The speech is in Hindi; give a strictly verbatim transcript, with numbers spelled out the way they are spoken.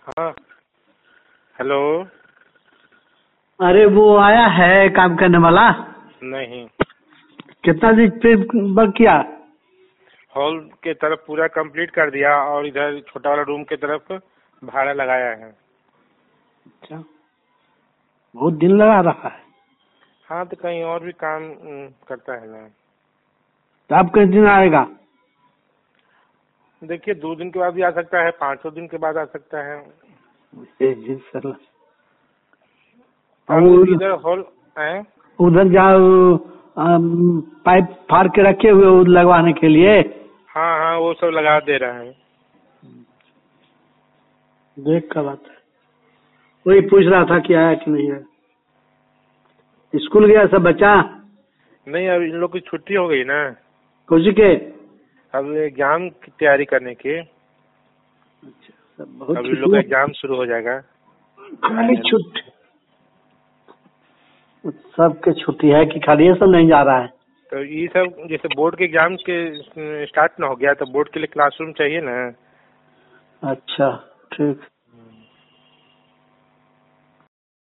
हाँ, हेलो। अरे वो आया है काम करने वाला? नहीं, कितना दिन पे वर्क किया? हॉल के तरफ पूरा कंप्लीट कर दिया और इधर छोटा वाला रूम के तरफ भाड़ा लगाया है। अच्छा, बहुत दिन लगा रहा है। हाँ, तो कहीं और भी काम उम, करता है ना। तो आप किस दिन आएगा? देखिए, दो दिन के बाद भी आ सकता है, पाँचों दिन के बाद आ सकता है। एक दिन सर। अब और इधर हॉल है। उधर जाओ, अम, पाइप फाड़ के रखे हुए वो लगवाने के लिए। हाँ हाँ, वो सब लगा दे रहा है। देख का बात है, वही पूछ रहा था कि आया कि नहीं है। स्कूल गया सब बच्चा? नहीं, अब इन लोग की छुट्टी हो गई ना। कुछ के? अब एग्जाम की तैयारी करने की। अच्छा, सब बहुत अब इन लोग का एग्जाम शुरू हो जाएगा। खाली छुट्टी सबके छुट्टी है कि खाली ये सब नहीं जा रहा है? तो ये सब जैसे बोर्ड के एग्जाम के स्टार्ट ना हो गया तो बोर्ड के लिए क्लासरूम चाहिए ना। अच्छा, ठीक।